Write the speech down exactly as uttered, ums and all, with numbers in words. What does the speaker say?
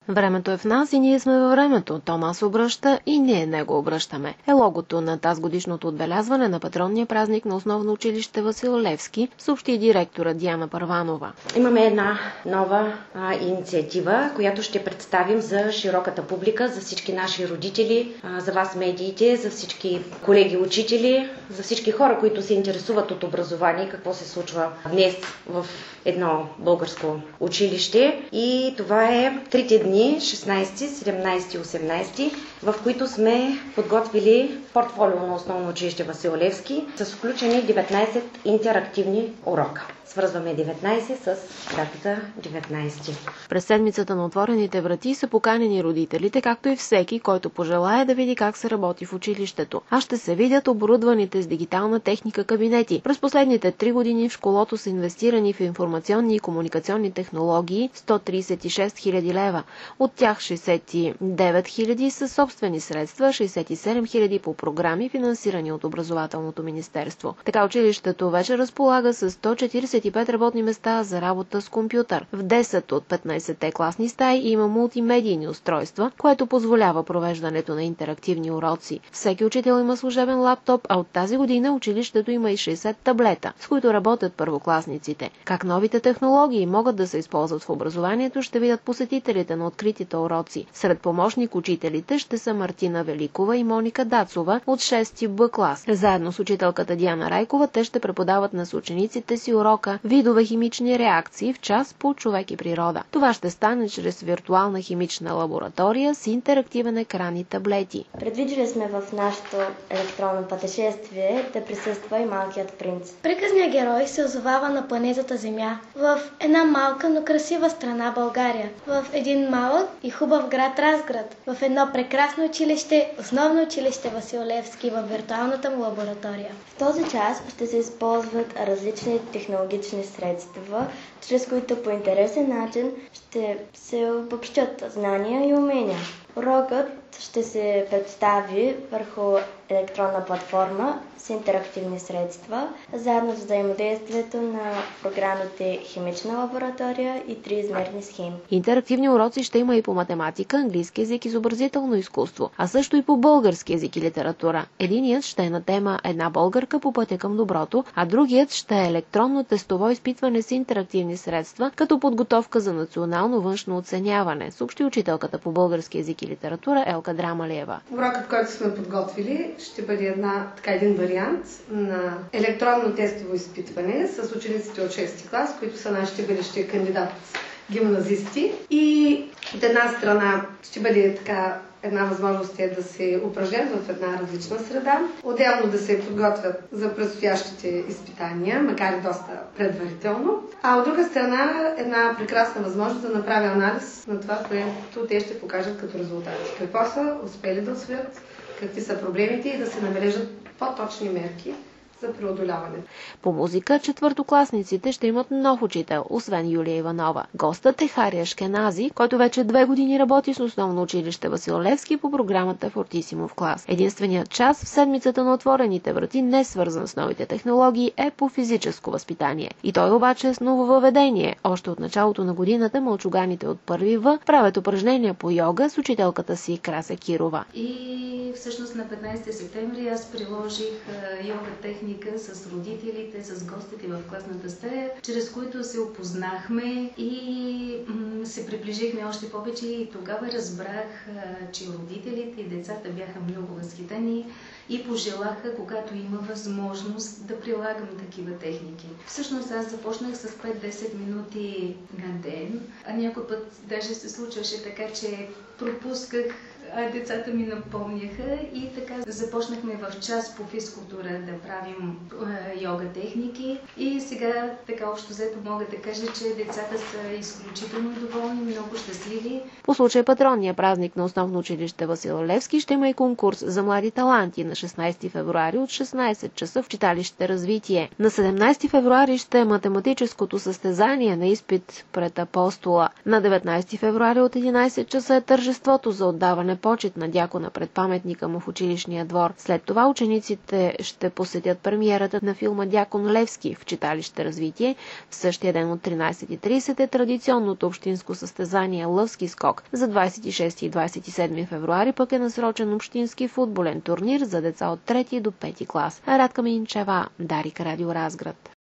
Времето е в нас и ние сме във времето. То нас обръща и ние него обръщаме. Е логото на тази годишното отбелязване на патронния празник на Основно училище Васил Левски, съобщи директора Диана Първанова. Имаме една нова а, инициатива, която ще представим за широката публика, за всички наши родители, а, за вас медиите, за всички колеги учители, за всички хора, които се интересуват от образование, какво се случва днес в едно българско училище. И това е трите дни, шестнайсети, седемнайсети и осемнайсети, в които сме подготвили портфолио на Основно училище Васил Левски с включени деветнайсет интерактивни урока. Свързваме деветнайсет с датата деветнайсети. През седмицата на отворените врати са поканени родителите, както и всеки, който пожелае да види как се работи в училището. А ще се видят оборудваните с дигитална техника кабинети. През последните три години в школото са инвестирани в информационни и комуникационни технологии сто трийсет и шест хиляди лева. От тях шейсет и девет хиляди са собствени средства, шейсет и седем хиляди по програми, финансирани от Образователното министерство. Така училището вече разполага с сто четирийсет и пет работни места за работа с компютър. В десет от петнайсетте класни стаи има мултимедийни устройства, което позволява провеждането на интерактивни уроци. Всеки учител има служебен лаптоп, а от тази година училището има и шейсет таблета, с които работят първокласниците. Как новите технологии могат да се използват в образованието, ще видят посетителите на откритите уроци. Сред помощник учителите ще са Мартина Великова и Моника Дацова от шести Б клас. Заедно с учителката Диана Райкова те ще преподават на съучениците си урока видове химични реакции в част по човек и природа. Това ще стане чрез виртуална химична лаборатория с интерактивен екран и таблети. Предвидили сме в нашето електронно пътешествие да присъства и малкият принц. Приказният герой се озовава на планетата Земя, в една малка, но красива страна България, в един малък и хубав град Разград, в едно прекрасно училище, Основно училище Васил Левски, в виртуалната му лаборатория. В този час ще се използват различни технологични средства, чрез които по интересен начин ще се обобщят знания и умения. Урокът ще се представи върху електронна платформа с интерактивни средства, заедно с взаимодействието на програмите химична лаборатория и триизмерни схеми. Интерактивни уроци ще има и по математика, английски език и изобразително изкуство, а също и по български език и литература. Единият ще е на тема "Една българка по пътя към доброто", а другият ще е електронно тестово изпитване с интерактивни средства, като подготовка за национално външно оценяване, съобщи учителката по български език и литература Елка Драмалиева. Урокът, който сме подготвили, ще бъде една, така, един вариант на електронно тестово изпитване с учениците от шести клас, които са нашите бъдещи кандидат гимназисти. И от една страна ще бъде така една възможност е да се упражнят в една различна среда, отделно да се подготвят за предстоящите изпитания, макар и доста предварително, а от друга страна една прекрасна възможност да направя анализ на това, което те ще покажат като резултати. Какво са успели да усвоят, какви са проблемите и да се набележат по-точни мерки за преодоляване. По музика четвъртокласниците ще имат нов учител, освен Юлия Иванова. Гостът е Хари Ашкенази, който вече две години работи с Основно училище Васил Левски по програмата Фортисимо в клас. Единственият час в седмицата на отворените врати, не свързан с новите технологии, е по физическо възпитание. И той обаче е с нововъведение. Още от началото на годината мълчуганите от първи В правят упражнения по йога с учителката си Крася Кирова. И всъщност на петнайсети септември аз приложих йога техника с родителите, с гостите в класната стая, чрез които се опознахме и м- се приближихме още повече и тогава разбрах, а, че родителите и децата бяха много възхитени и пожелаха, когато има възможност, да прилагам такива техники. Всъщност аз започнах с пет-десет минути на ден, а някой път даже се случваше така, че пропусках, а децата ми напомняха и така започнахме в час по физкултура да правим е, йога техники и сега така общо взето мога да кажа, че децата са изключително доволни, много щастливи. По случай патронния празник на Основно училище Васил Левски ще има и конкурс за млади таланти на шестнайсети февруари от шестнайсет часа в читалище Развитие. На седемнайсети февруари ще е математическото състезание на изпит пред Апостола. На деветнайсети февруари от единайсет часа е тържеството за отдаване почет на дякона пред паметника му в училищния двор. След това учениците ще посетят премиерата на филма Дякон Левски в читалище Развитие. В същия ден от тринайсет и трийсет е традиционното общинско състезание Лъвски скок. За двайсет и шести и двайсет и седми февруари пък е насрочен общински футболен турнир за деца от трети до пети клас. Радка Минчева, Дарик, Радио Разград.